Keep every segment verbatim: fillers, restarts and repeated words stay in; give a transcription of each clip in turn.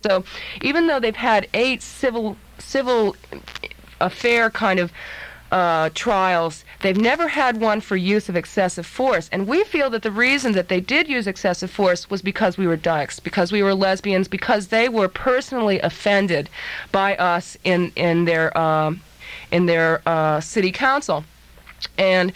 So even though they've had eight civil civil affair kind of uh, trials, they've never had one for use of excessive force. And we feel that the reason that they did use excessive force was because we were dykes, because we were lesbians, because they were personally offended by us in in their um, in their uh, city council. And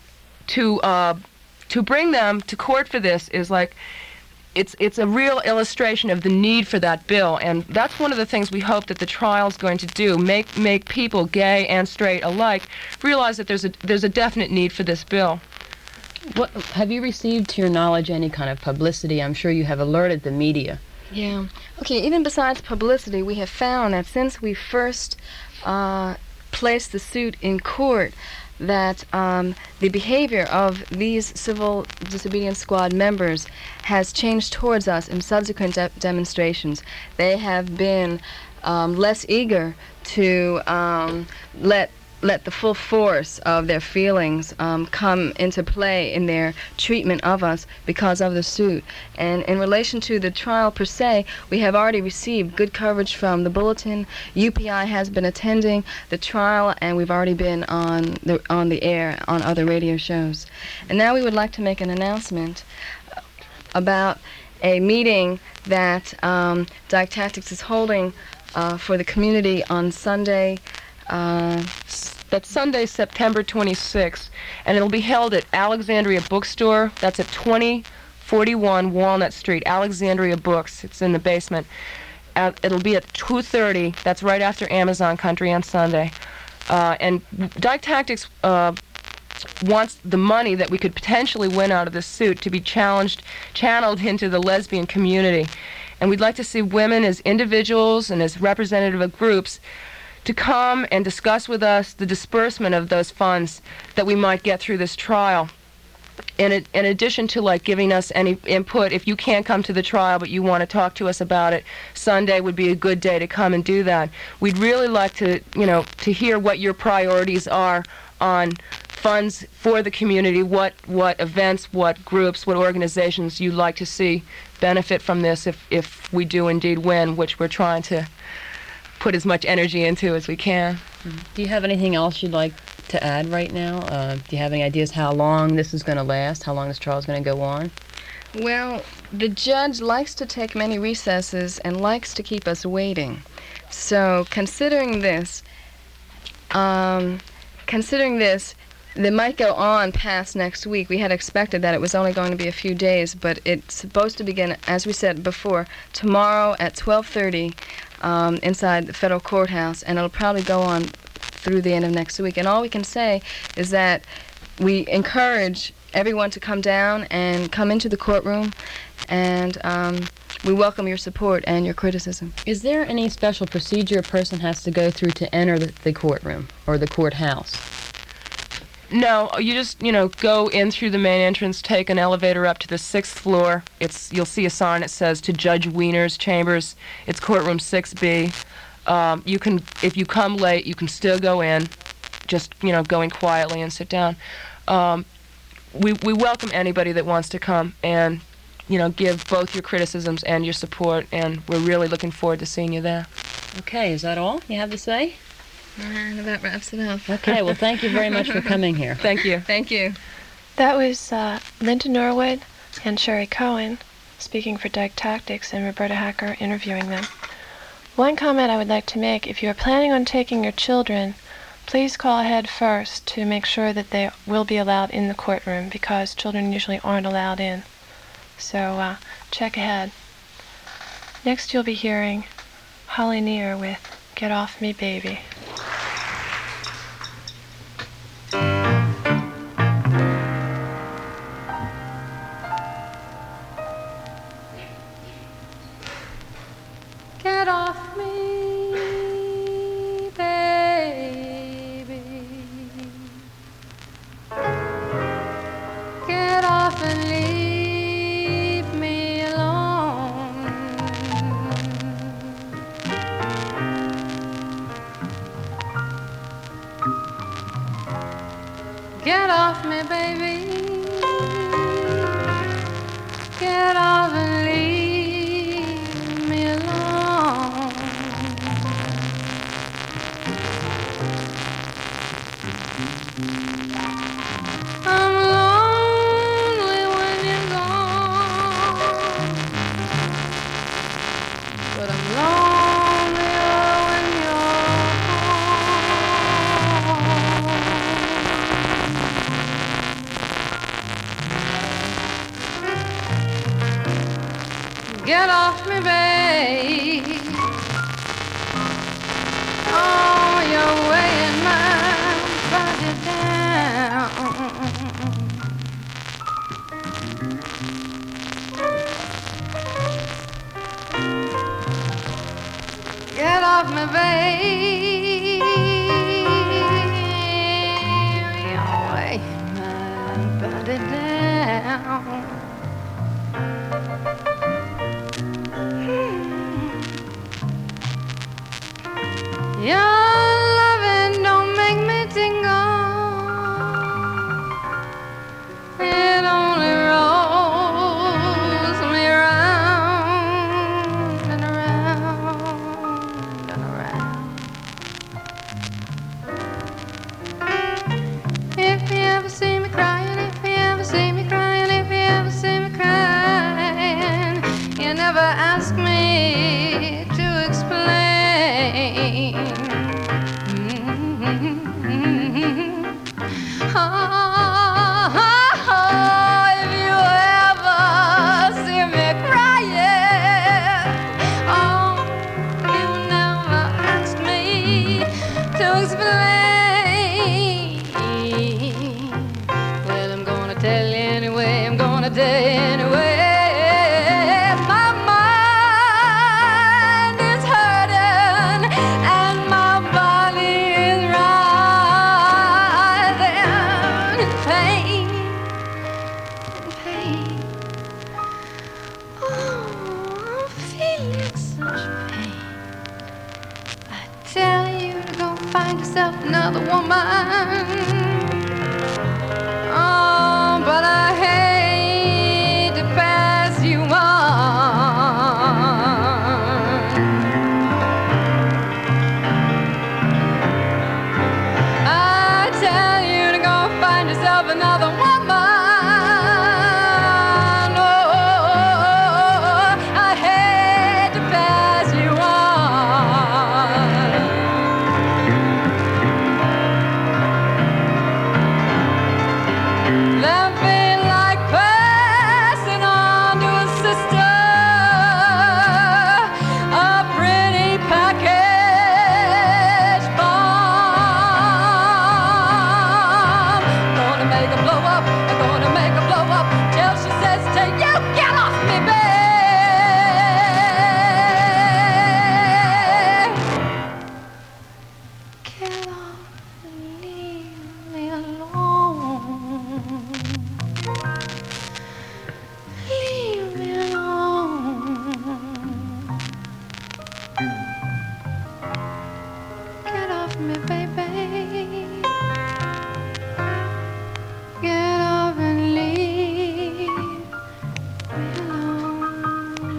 to uh, to bring them to court for this is like, it's it's a real illustration of the need for that bill, and that's one of the things we hope that the trial's going to do, make make people, gay and straight alike, realize that there's a there's a definite need for this bill. What, have you received, to your knowledge, any kind of publicity? I'm sure you have alerted the media. Yeah. Okay, even besides publicity, we have found that since we first uh, placed the suit in court, that um, the behavior of these civil disobedience squad members has changed towards us in subsequent de- demonstrations. They have been um, less eager to um, let let the full force of their feelings um, come into play in their treatment of us because of the suit. And in relation to the trial per se, we have already received good coverage from the Bulletin. U P I has been attending the trial, and we've already been on the, on the air on other radio shows. And now we would like to make an announcement about a meeting that um, Dyke Tactics is holding uh, for the community on Sunday, Uh, that's Sunday, September twenty-sixth, and it'll be held at Alexandria Bookstore. That's at twenty forty-one Walnut Street, Alexandria Books. It's in the basement. Uh, it'll be at two thirty. That's right after Amazon Country on Sunday. Uh, and Dyke Tactics uh, wants the money that we could potentially win out of this suit to be challenged, channeled into the lesbian community. And we'd like to see women as individuals and as representative of groups to come and discuss with us the disbursement of those funds that we might get through this trial. In, a, in addition to like giving us any input, if you can't come to the trial but you want to talk to us about it, Sunday would be a good day to come and do that. We'd really like to, you know, to hear what your priorities are on funds for the community, what what events, what groups, what organizations you'd like to see benefit from this if, if we do indeed win, which we're trying to put as much energy into as we can. Do you have anything else you'd like to add right now? Uh, do you have any ideas how long this is going to last, how long this trial is going to go on? Well, the judge likes to take many recesses and likes to keep us waiting. So considering this, um, considering this, they might go on past next week. We had expected that it was only going to be a few days, but it's supposed to begin, as we said before, tomorrow at twelve thirty um, inside the federal courthouse, and it'll probably go on through the end of next week. And all we can say is that we encourage everyone to come down and come into the courtroom, and um, we welcome your support and your criticism. Is there any special procedure a person has to go through to enter the, the courtroom or the courthouse? No, you just, you know, go in through the main entrance, take an elevator up to the sixth floor. It's you'll see a sign that says to Judge Wiener's chambers. It's courtroom six B. Um, you can, if you come late, you can still go in, just, you know, go in quietly and sit down. Um, we we welcome anybody that wants to come and, you know, give both your criticisms and your support, and we're really looking forward to seeing you there. Okay, is that all you have to say? And that wraps it up. Okay, well, thank you very much for coming here. Thank you. Thank you. That was uh, Linda Norwood and Sherry Cohen speaking for Dyke Tactics, and Roberta Hacker interviewing them. One comment I would like to make: if you are planning on taking your children, please call ahead first to make sure that they will be allowed in the courtroom, because children usually aren't allowed in. So uh, check ahead. Next you'll be hearing Holly Near with Get Off Me Baby. Get off me, baby. Get off and leave me alone. Get off me, baby. Get off and leave me alone. Get off me, babe. Oh, you're weighing my body down. Get off me, babe. You're weighing my body down. Your loving don't make me tingle. It only rolls me round and around and around. If you ever see me crying, if you ever see me crying, if you ever see me crying, you never ask me to explain. Oh, if you ever see me crying, oh, you never ask me to explain. Well, I'm gonna tell you anyway, I'm gonna tell you anyway. My mind is hurting and my body is writhing in pain, in pain. Oh, I'm feeling such pain. I tell you to go find yourself another woman. Oh, but I hate to pass you on. I tell you to go find yourself another woman. Oh, I hate to pass you on. That'd be like passing on to a sister a pretty package bomb. Gonna make her blow up, gonna make her blow up till she says to you, get off me, babe. Get off and leave me alone. Leave me alone. Get off me, baby. Get off and leave me alone.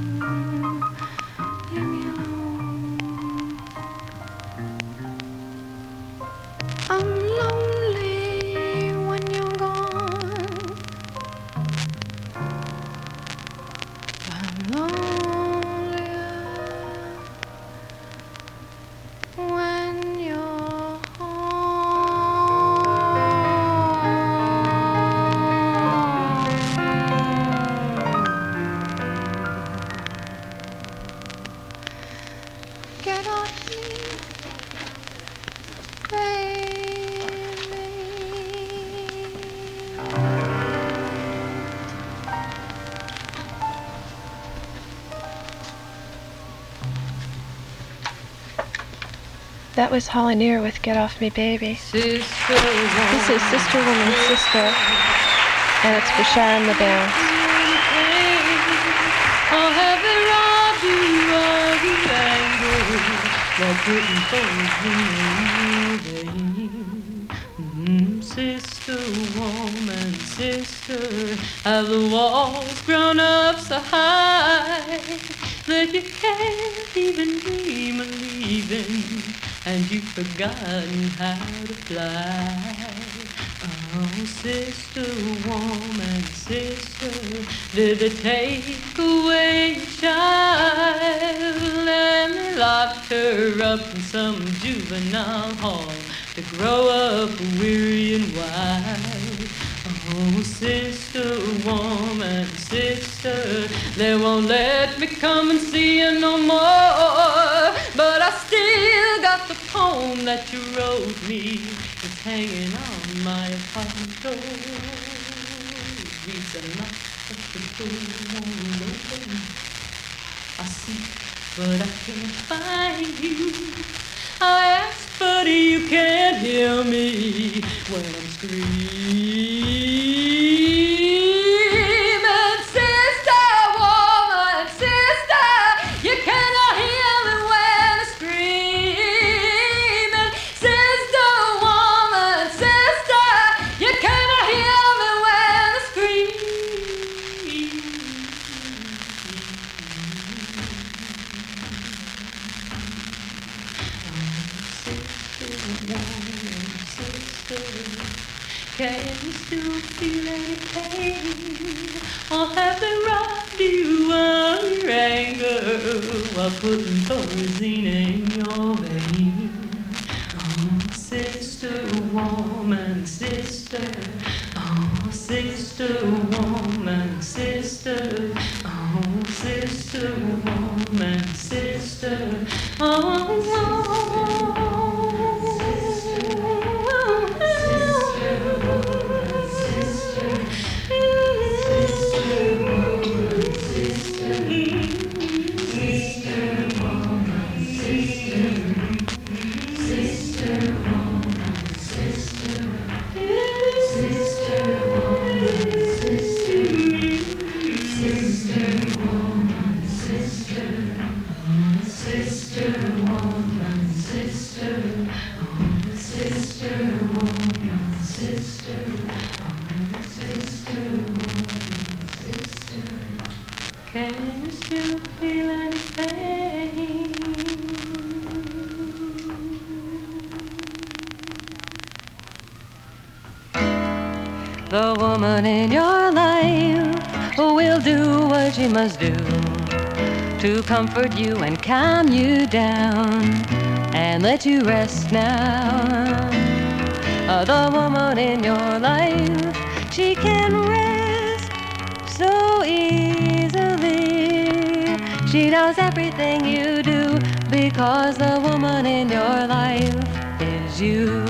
Leave me alone. I'm lonely when you're gone. I'm lonelier when you're home. Get off me, That was Holly Near with Get Off Me Baby. Sister This is Sister Woman Sister, and it's for Sharon LeBounce. Oh, have they robbed you of your anger while putting things in mm, Sister woman, sister, have the walls grown up so high that you can't even dream of leaving, and you've forgotten how to fly. Oh, sister, woman, sister, did they take away your child and they locked her up in some juvenile hall to grow up weary and wild? Oh, sister, woman, sister, they won't let me come and see you no more. But I still got the poem that you wrote me. It's hanging on my apartment door. It reads a lot, but the door won't open. I seek, but I can't find you. I ask, but you can't hear me when I'm screaming. Sister, woman, sister, you cannot hear me when I'm screaming. Sister, woman, sister, you cannot hear me when I'm screaming. Can you still feel any pain? Or have they robbed you of your anger while putting poison in your vein? Oh, sister, woman, sister. Oh, sister, woman, sister. Oh, sister, woman, sister. Oh, oh. Can you still feel anything? The woman in your life who will do what she must do to comfort you and calm you down and let you rest now. Uh, the woman in your life, she can rest so easily. She knows everything you do because the woman in your life is you.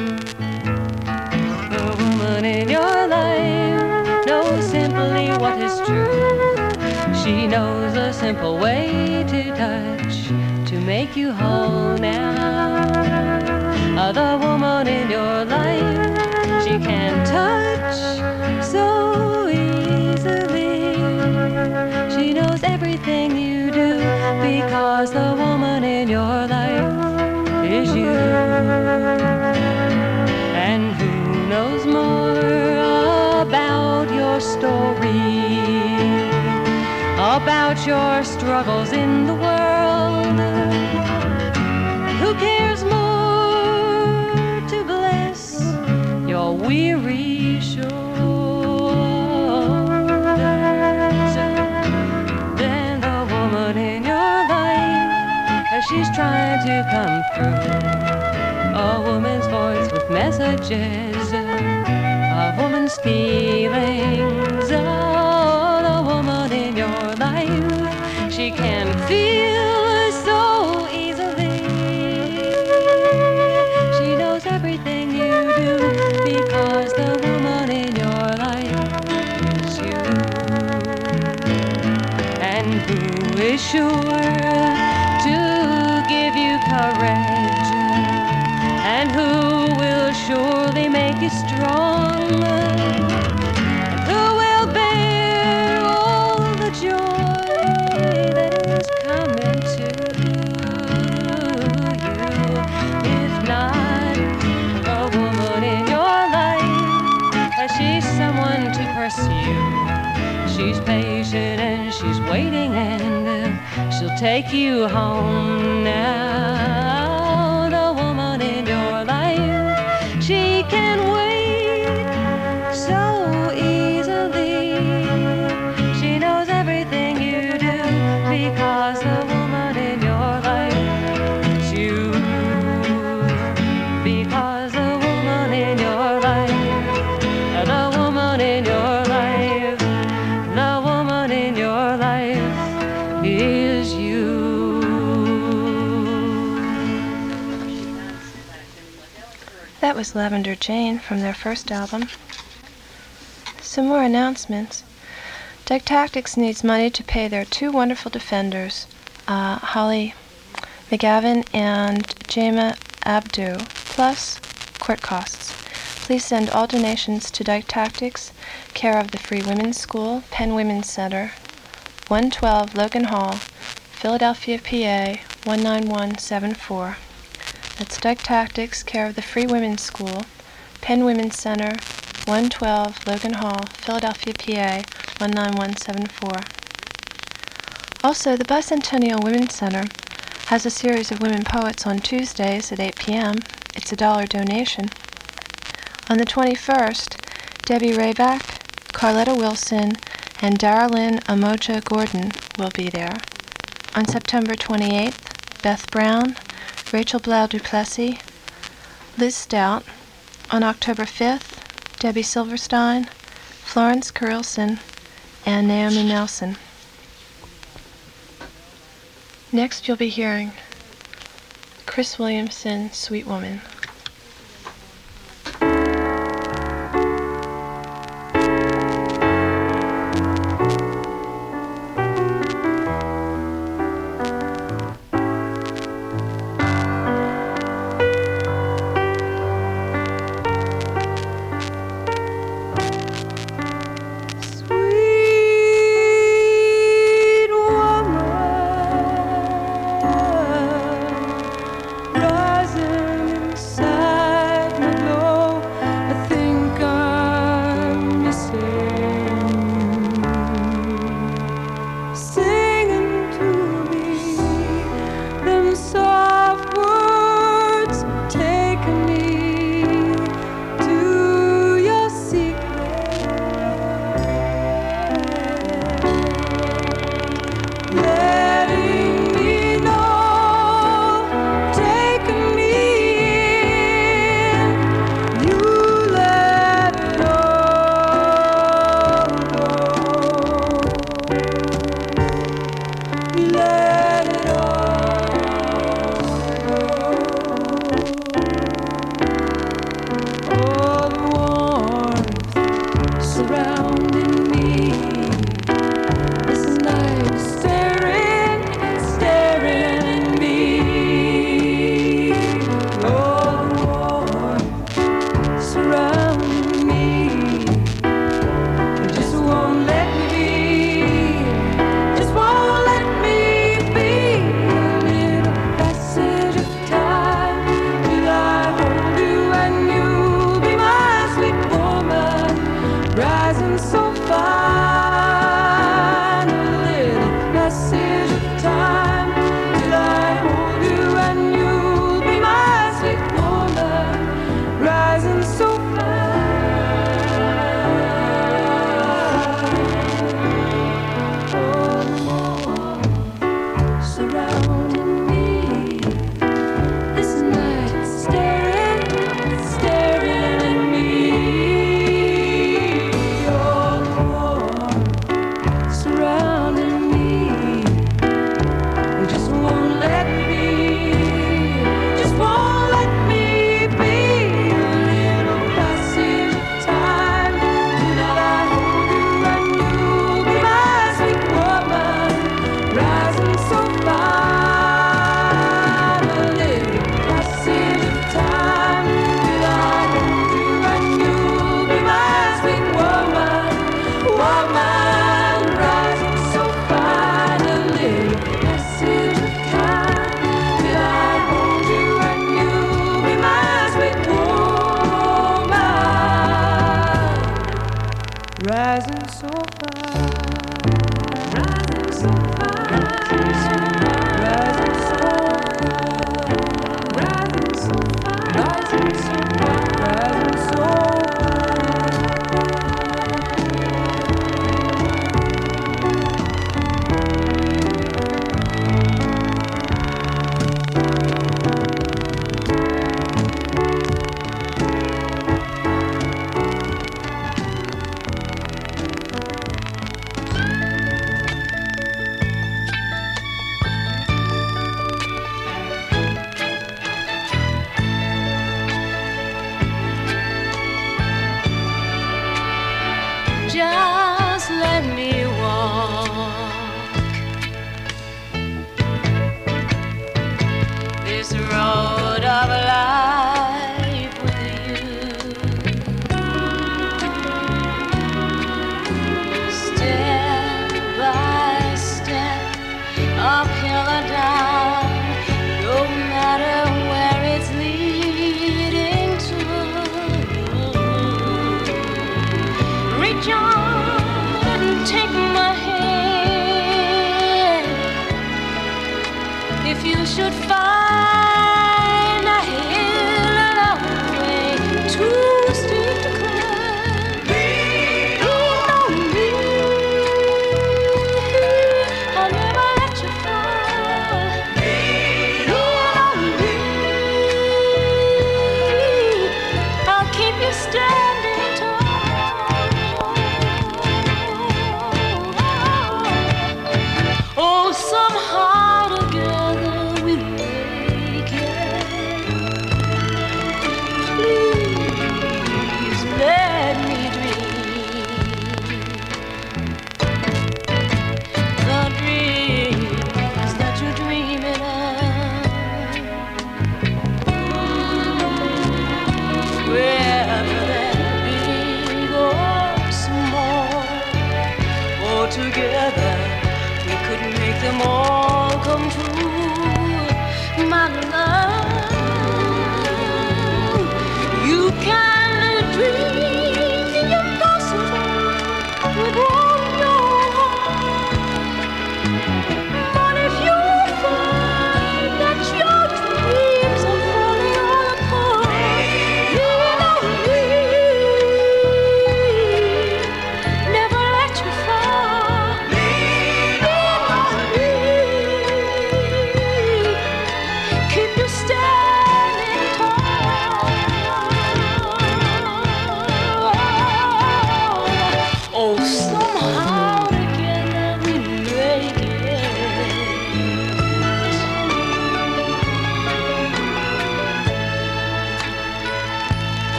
The woman in your life knows simply what is true. She knows a simple way to touch to make you whole now. Uh, the woman in your life, she can touch so easily. She knows everything you do because the woman in your life is you. And who knows more about your story, about your struggles in the world? Who cares more to bless your weary shoulders than the woman in your life as she's trying to come through? A woman's voice with messages, a woman's feelings. Oh, the woman in your life, she can feel so easily. She knows everything you do because the woman in your life is you. And who is sure to give you courage, and who will surely make you strong, and who will bear all the joy that is coming to you. If not a woman in your life, she's someone to pursue. She's patient and she's waiting, and she'll take you home now. The woman in your life, she can wait so easily. She knows everything you do because the woman in your life is you. Because the woman in your life, the woman life is you. That was Lavender Jane from their first album. Some more announcements. Doug Tactics needs money to pay their two wonderful defenders, uh, Holly McGavin and Jema Abdu, plus court costs. Please send all donations to Doug Tactics, care of the Free Women's School, Penn Women's Center, one twelve Logan Hall, Philadelphia, P A one nine one seven four. That's Doug Tactics, care of the Free Women's School, Penn Women's Center, one twelve Logan Hall, Philadelphia, P A one nine one seven four. Also, the Bicentennial Women's Center has a series of women poets on Tuesdays at eight p.m. It's a dollar donation. On the twenty-first, Debbie Rayback, Carletta Wilson, and Darlene Amoja Gordon will be there. On September twenty-eighth, Beth Brown, Rachel Blau Duplessis, Liz Stout. On October fifth, Debbie Silverstein, Florence Carlson, and Naomi Nelson. Next you'll be hearing Chris Williamson, Sweet Woman. Rising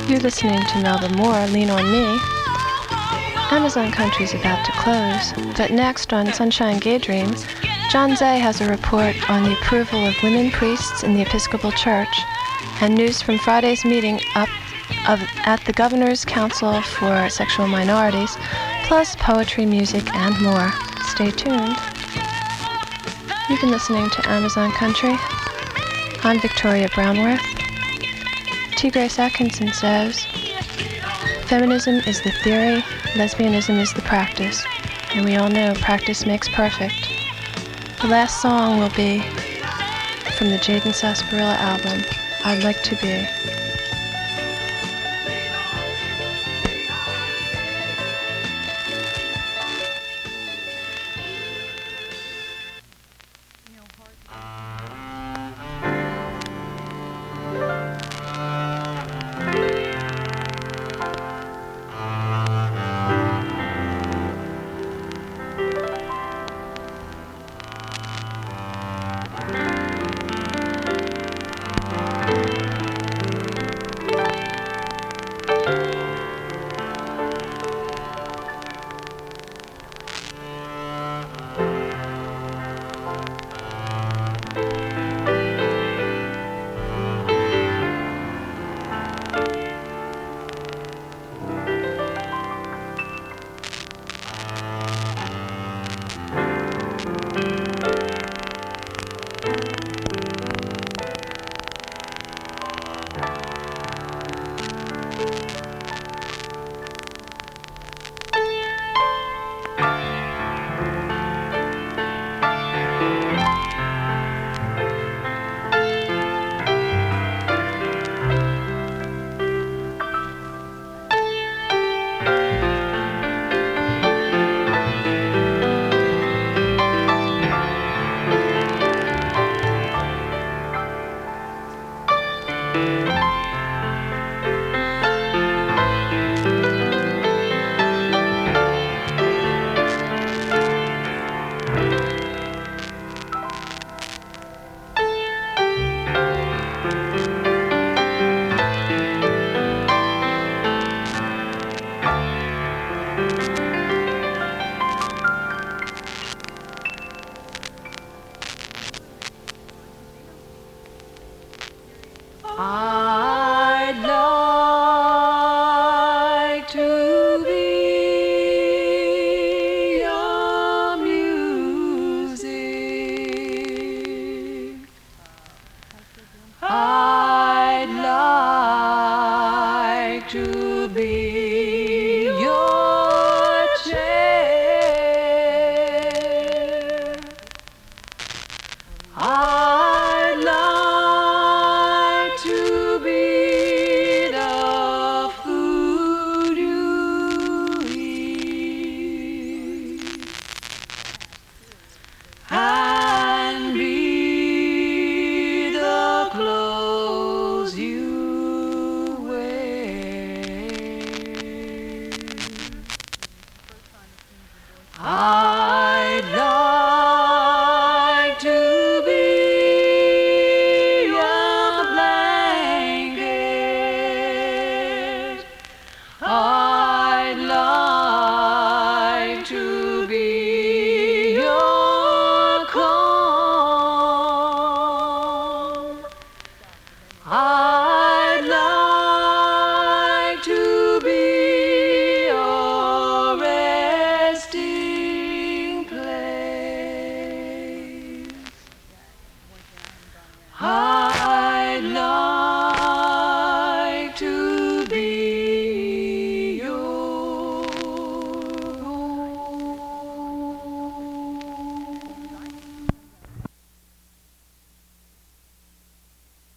You're listening to Melba Moore, Lean on Me. Amazon Country's about to close, but next on Sunshine Gay Dream, John Zay has a report on the approval of women priests in the Episcopal Church and news from Friday's meeting up of, at the Governor's Council for Sexual Minorities, plus poetry, music, and more. Stay tuned. You've been listening to Amazon Country. I'm Victoria Brownworth. T. Grace Atkinson says, feminism is the theory, lesbianism is the practice, and we all know practice makes perfect. The last song will be from the Jaden Sarsaparilla album, I'd Like to Be.